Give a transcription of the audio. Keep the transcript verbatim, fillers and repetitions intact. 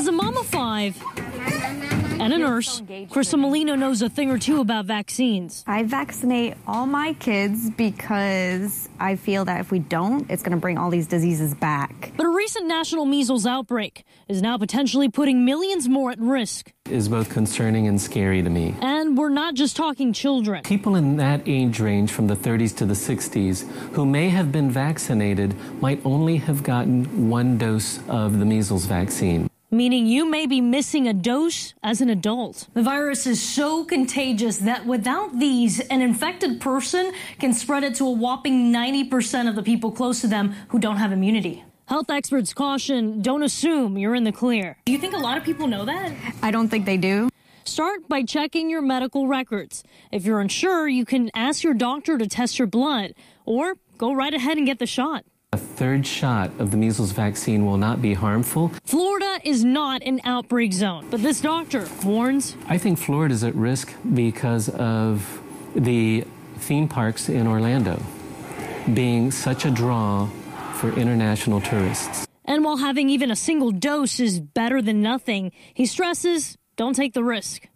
As a mom of five and a nurse, Krista Molino knows a thing or two about vaccines. I vaccinate all my kids because I feel that if we don't, it's going to bring all these diseases back. But a recent national measles outbreak is now potentially putting millions more at risk. Is both concerning and scary to me. And we're not just talking children. People in that age range from the thirties to the sixties who may have been vaccinated might only have gotten one dose of the measles vaccine. Meaning you may be missing a dose as an adult. The virus is so contagious that without these, an infected person can spread it to a whopping ninety percent of the people close to them who don't have immunity. Health experts caution, don't assume you're in the clear. Do you think a lot of people know that? I don't think they do. Start by checking your medical records. If you're unsure, you can ask your doctor to test your blood or go right ahead and get the shot. A third shot of the measles vaccine will not be harmful. Florida is not an outbreak zone, but this doctor warns. I think Florida is at risk because of the theme parks in Orlando being such a draw for international tourists. And while having even a single dose is better than nothing, he stresses, don't take the risk.